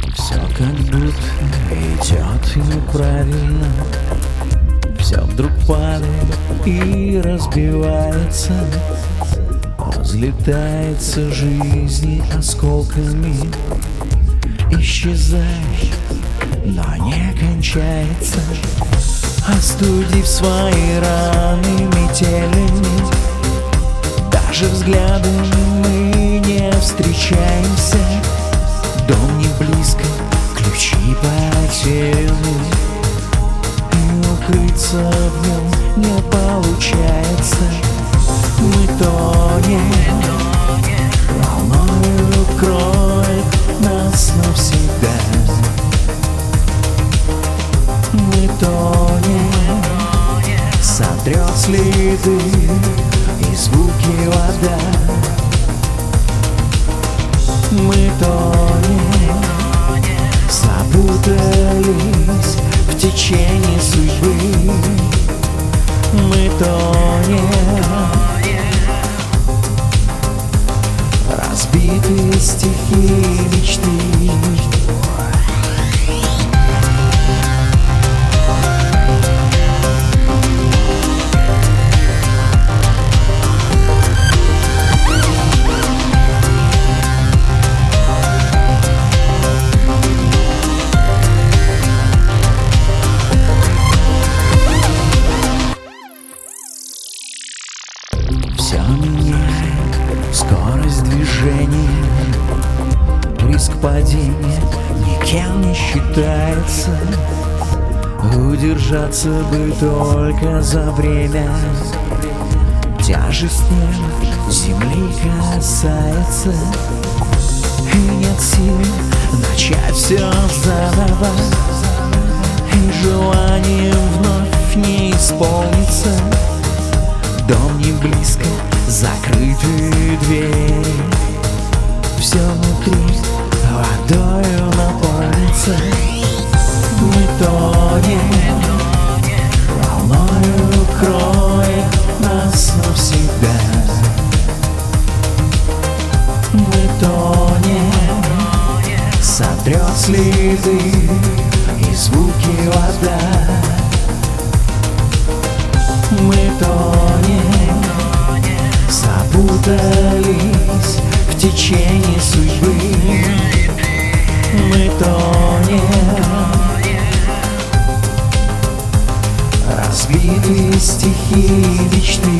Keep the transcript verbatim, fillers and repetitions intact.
Все как будто идет неправильно. Все вдруг падает и разбивается, разлетается жизни осколками, исчезает, но не кончается. Остудив свои раны метелями, даже взглядом мы не встречаемся. Дом не близко, ключи потеряны, и укрыться в нем не получается. Мы тонем, волною кроет нас навсегда. Мы тонем, сотрет следы и звуки вода. Мы тонем, запутались в течение судьбы. Мы тонем, разбитые стихи мечты. Все меняет скорость движения, риск падения никем не считается. Удержаться бы только за время, тяжесть неба земли касается, и нет сил начать все заново, и желанием вновь не исполнится. Дом не близко, закрытые двери, все внутри водою наполнится. Мы тонем, волною кроет нас навсегда. Мы тонем, сотрет следы и звуки вода. Мы тонем, запутались в течение судьбы. Мы тонем, разбитые стихи мечты.